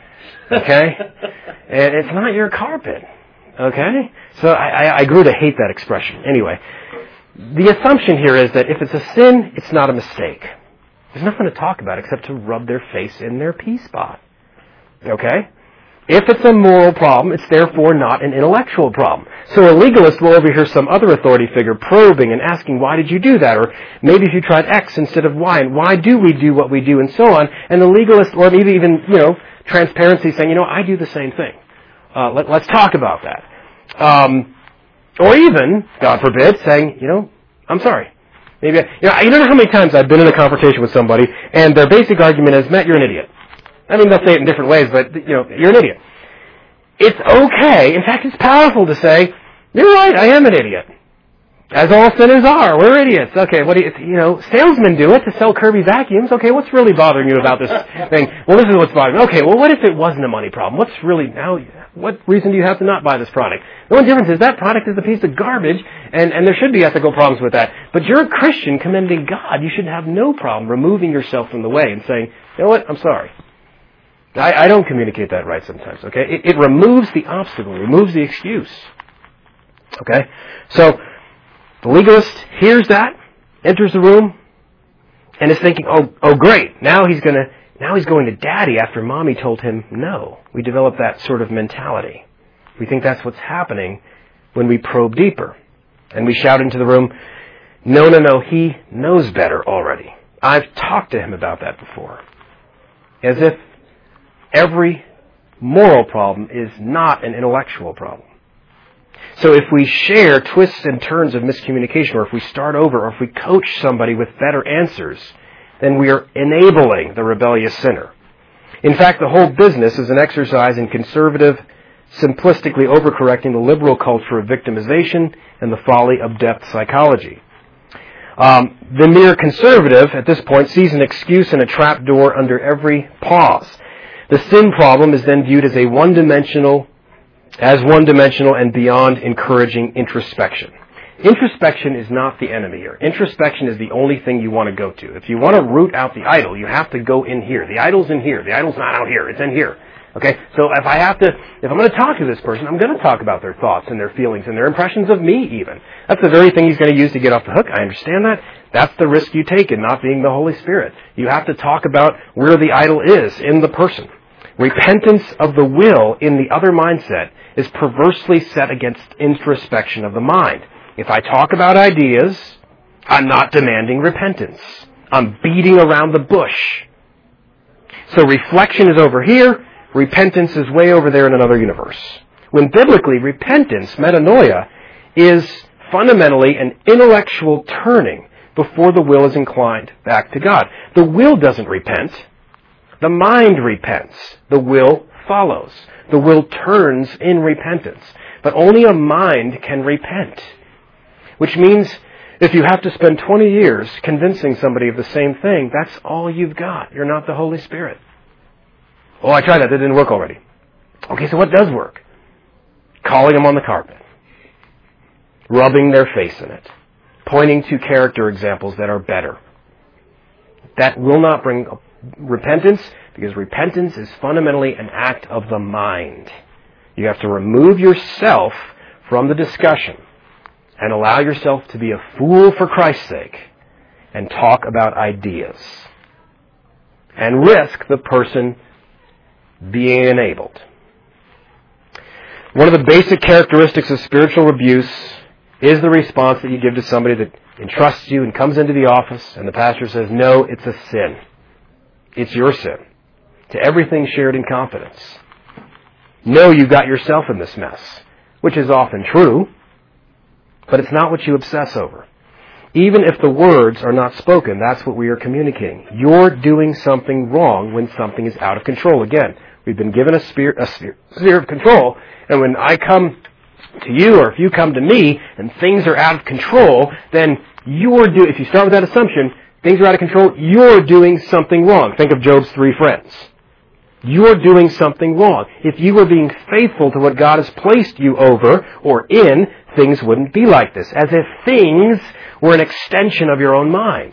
Okay, and it's not your carpet. Okay? So I, I grew to hate that expression. Anyway, the assumption here is that if it's a sin, it's not a mistake. There's nothing to talk about except to rub their face in their pee spot. Okay? If it's a moral problem, it's therefore not an intellectual problem. So a legalist will overhear some other authority figure probing and asking, "Why did you do that?" Or maybe if you tried X instead of Y, and why do we do what we do, and so on. And the legalist, or maybe even, you know, transparency saying, "You know, I do the same thing. Uh, let, let's talk about that." Um, or even, God forbid, saying, "You know, I'm sorry. Maybe I, you know, you don't know how many times I've been in a conversation with somebody, and their basic argument is, Matt, you're an idiot." I mean, they'll say it in different ways, but, you know, you're an idiot. It's okay. In fact, it's powerful to say, "You're right, I am an idiot. As all sinners are. We're idiots." Okay, what do you, you know, salesmen do it to sell Kirby vacuums. Okay, what's really bothering you about this thing? Well, this is what's bothering me. Okay, well, what if it wasn't a money problem? What's really, now, what reason do you have to not buy this product? The only difference is that product is a piece of garbage, and, and there should be ethical problems with that. But you're a Christian commending God. You should have no problem removing yourself from the way and saying, "You know what, I'm sorry. I, I don't communicate that right sometimes." Okay, it, it removes the obstacle, removes the excuse. Okay, so the legalist hears that, enters the room, and is thinking, "Oh, oh, great! Now he's gonna, now he's going to Daddy after Mommy told him no." We develop that sort of mentality. We think that's what's happening when we probe deeper, and we shout into the room, "No, no, no! He knows better already. I've talked to him about that before," as if every moral problem is not an intellectual problem. So if we share twists and turns of miscommunication, or if we start over, or if we coach somebody with better answers, then we are enabling the rebellious sinner. In fact, the whole business is an exercise in conservative, simplistically overcorrecting the liberal culture of victimization and the folly of depth psychology. Um, the mere conservative, at this point, sees an excuse and a trap door under every pause. The sin problem is then viewed as a one-dimensional, as one-dimensional and beyond encouraging introspection. Introspection is not the enemy here. Introspection is the only thing you want to go to. If you want to root out the idol, you have to go in here. The idol's in here. The idol's not out here. It's in here. Okay? So if I have to, if I'm going to talk to this person, I'm going to talk about their thoughts and their feelings and their impressions of me even. That's the very thing he's going to use to get off the hook. I understand that. That's the risk you take in not being the Holy Spirit. You have to talk about where the idol is in the person. Repentance of the will in the other mindset is perversely set against introspection of the mind. If I talk about ideas, I'm not demanding repentance. I'm beating around the bush. So reflection is over here, repentance is way over there in another universe. When biblically, repentance, metanoia, is fundamentally an intellectual turning before the will is inclined back to God. The will doesn't repent. The mind repents. The will follows. The will turns in repentance. But only a mind can repent. Which means if you have to spend twenty years convincing somebody of the same thing, that's all you've got. You're not the Holy Spirit. Oh, I tried that. That didn't work already. Okay, so what does work? Calling them on the carpet. Rubbing their face in it. Pointing to character examples that are better. That will not bring repentance, because repentance is fundamentally an act of the mind. You have to remove yourself from the discussion and allow yourself to be a fool for Christ's sake and talk about ideas. And risk the person being enabled. One of the basic characteristics of spiritual abuse is the response that you give to somebody that entrusts you and comes into the office and the pastor says, no, it's a sin. It's your sin. To everything shared in confidence. No, you've got yourself in this mess, which is often true, but it's not what you obsess over. Even if the words are not spoken, that's what we are communicating. You're doing something wrong when something is out of control. Again, we've been given a sphere, a sphere, sphere of control, and when I come to you, or if you come to me, and things are out of control, then you're do. If you start with that assumption, things are out of control, you're doing something wrong. Think of Job's three friends. You're doing something wrong. If you were being faithful to what God has placed you over or in, things wouldn't be like this. As if things were an extension of your own mind.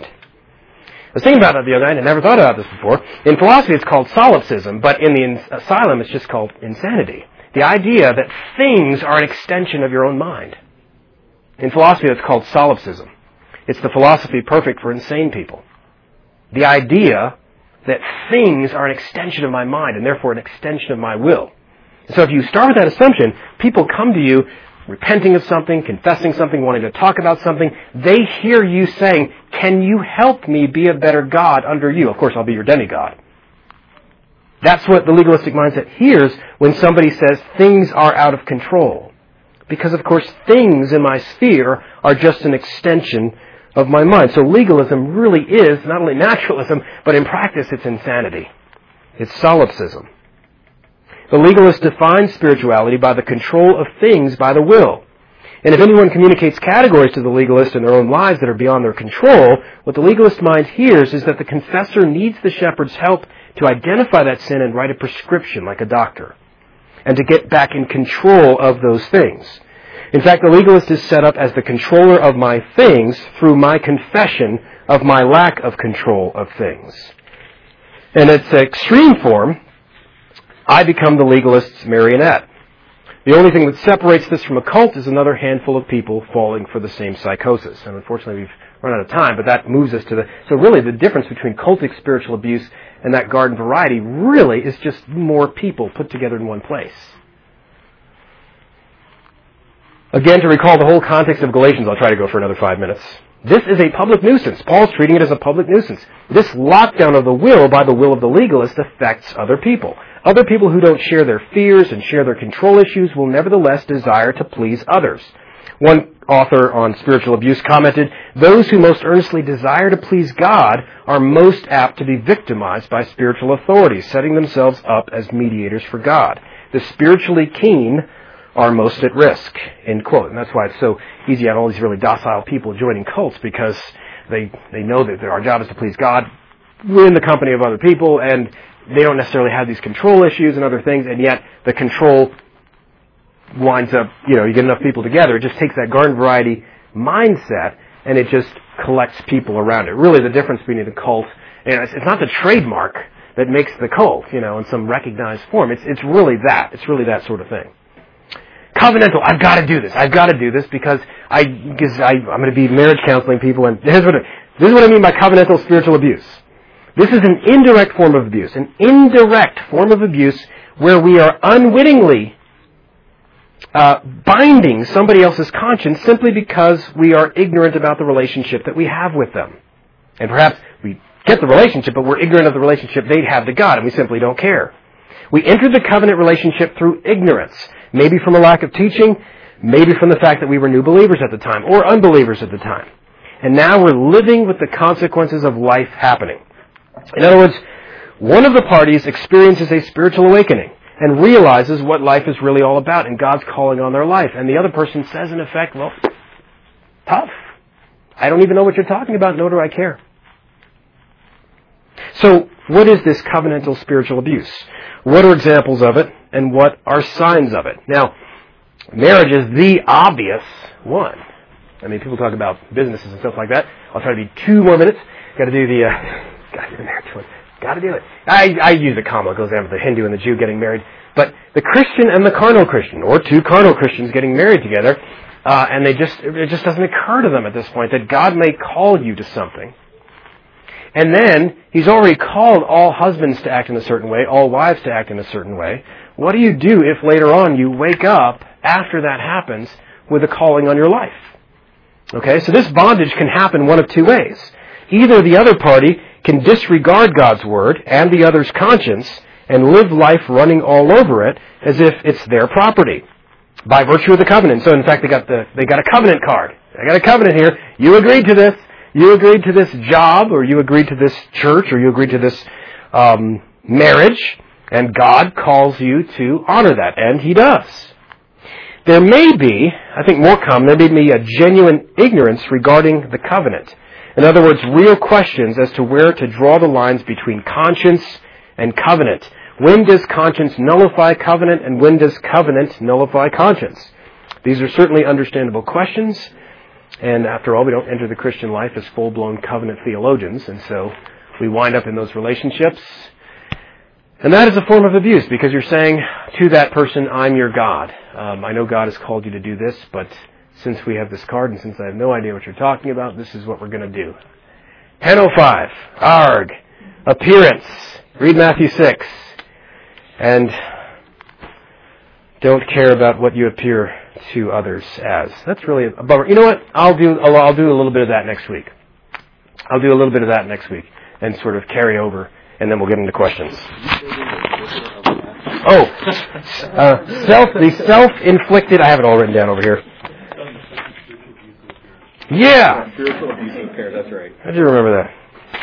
I was thinking about that the other night. I never thought about this before. In philosophy, it's called solipsism, but in the asylum, it's just called insanity. The idea that things are an extension of your own mind. In philosophy, it's called solipsism. It's the philosophy perfect for insane people. The idea that things are an extension of my mind and therefore an extension of my will. So if you start with that assumption, people come to you repenting of something, confessing something, wanting to talk about something. They hear you saying, can you help me be a better God under you? Of course, I'll be your demigod. That's what the legalistic mindset hears when somebody says things are out of control. Because, of course, things in my sphere are just an extension of my mind. So legalism really is not only naturalism, but in practice it's insanity. It's solipsism. The legalist defines spirituality by the control of things by the will. And if anyone communicates categories to the legalist in their own lives that are beyond their control, what the legalist mind hears is that the confessor needs the shepherd's help to identify that sin and write a prescription like a doctor, and to get back in control of those things. In fact, the legalist is set up as the controller of my things through my confession of my lack of control of things. In its extreme form, I become the legalist's marionette. The only thing that separates this from a cult is another handful of people falling for the same psychosis. And unfortunately, we've run out of time, but that moves us to the... So really, the difference between cultic spiritual abuse and that garden variety really is just more people put together in one place. Again, to recall the whole context of Galatians, I'll try to go for another five minutes. This is a public nuisance. Paul's treating it as a public nuisance. This lockdown of the will by the will of the legalist affects other people. Other people who don't share their fears and share their control issues will nevertheless desire to please others. One author on spiritual abuse commented, those who most earnestly desire to please God are most apt to be victimized by spiritual authorities, setting themselves up as mediators for God. The spiritually keen are most at risk, end quote. And that's why it's so easy to have all these really docile people joining cults, because they, they know that our job is to please God. We're in the company of other people, and they don't necessarily have these control issues and other things, and yet the control winds up, you know, you get enough people together, it just takes that garden variety mindset, and it just collects people around it. Really, the difference between the cult, and it's, it's not the trademark that makes the cult, you know, in some recognized form. It's, it's really that. It's really that sort of thing. Covenantal, I've got to do this. I've got to do this because I, because I, I'm going to be marriage counseling people, and here's what, this is what I mean by covenantal spiritual abuse. This is an indirect form of abuse, an indirect form of abuse where we are unwittingly uh, binding somebody else's conscience simply because we are ignorant about the relationship that we have with them. And perhaps we get the relationship, but we're ignorant of the relationship they have to God, and we simply don't care. We entered the covenant relationship through ignorance, maybe from a lack of teaching, maybe from the fact that we were new believers at the time, or unbelievers at the time. And now we're living with the consequences of life happening. In other words, one of the parties experiences a spiritual awakening and realizes what life is really all about and God's calling on their life. And the other person says, in effect, well, tough. I don't even know what you're talking about, nor do I care. So, what is this covenantal spiritual abuse? What are examples of it, and what are signs of it? Now, marriage is the obvious one. I mean, people talk about businesses and stuff like that. I'll try to be two more minutes. Got to do the... Uh, Got to do it. Got to do it. I, I use a comma. It goes down with the Hindu and the Jew getting married. But the Christian and the carnal Christian, or two carnal Christians getting married together, uh, and they just it just doesn't occur to them at this point that God may call you to something. And then He's already called all husbands to act in a certain way, all wives to act in a certain way. What do you do if later on you wake up after that happens with a calling on your life? Okay, so this bondage can happen one of two ways. Either the other party can disregard God's word and the other's conscience and live life running all over it as if it's their property by virtue of the covenant. So in fact, they got the they got a covenant card. I got a covenant here. You agreed to this. You agreed to this job, or you agreed to this church, or you agreed to this um, marriage, and God calls you to honor that, and He does. There may be, I think more common, there may be a genuine ignorance regarding the covenant. In other words, real questions as to where to draw the lines between conscience and covenant. When does conscience nullify covenant, and when does covenant nullify conscience? These are certainly understandable questions, and after all, we don't enter the Christian life as full-blown covenant theologians, and so we wind up in those relationships. And that is a form of abuse, because you're saying to that person, I'm your God. Um, I know God has called you to do this, but since we have this card, and since I have no idea what you're talking about, this is what we're going to do. ten oh five, arg, appearance. Read Matthew six. And don't care about what you appear to others as. That's really a bummer. You know what? I'll do, I'll, I'll do a little bit of that next week. I'll do a little bit of that next week and sort of carry over, and then we'll get into questions. Oh, uh, self, the self-inflicted, I have it all written down over here. Yeah. Spiritual abuse of care, that's right. I do remember that.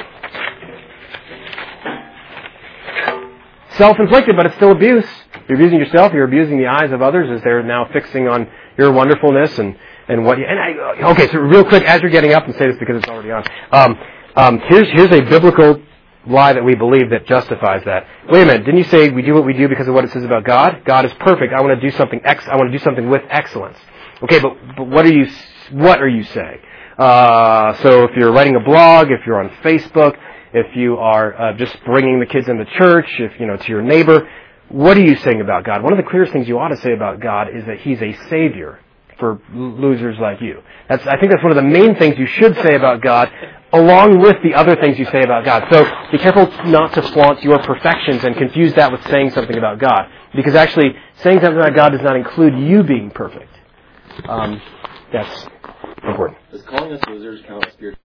Self-inflicted, but it's still abuse. You're abusing yourself, you're abusing the eyes of others as they're now fixing on your wonderfulness and, and what you... And I, okay, so real quick, as you're getting up, and say this because it's already on. Um, um, here's, here's a biblical lie that we believe that justifies that. Wait a minute, didn't you say we do what we do because of what it says about God? God is perfect. I want to do something ex- I want to do something with excellence. Okay, but, but what are you what are you saying? Uh, so if you're writing a blog, if you're on Facebook, if you are uh, just bringing the kids into church, if you know to your neighbor, what are you saying about God? One of the clearest things you ought to say about God is that He's a Savior for losers like you. That's I think that's one of the main things you should say about God, along with the other things you say about God. So be careful not to flaunt your perfections and confuse that with saying something about God. Because actually, saying something about God does not include you being perfect. Um, that's important. Does calling us losers count as spiritual?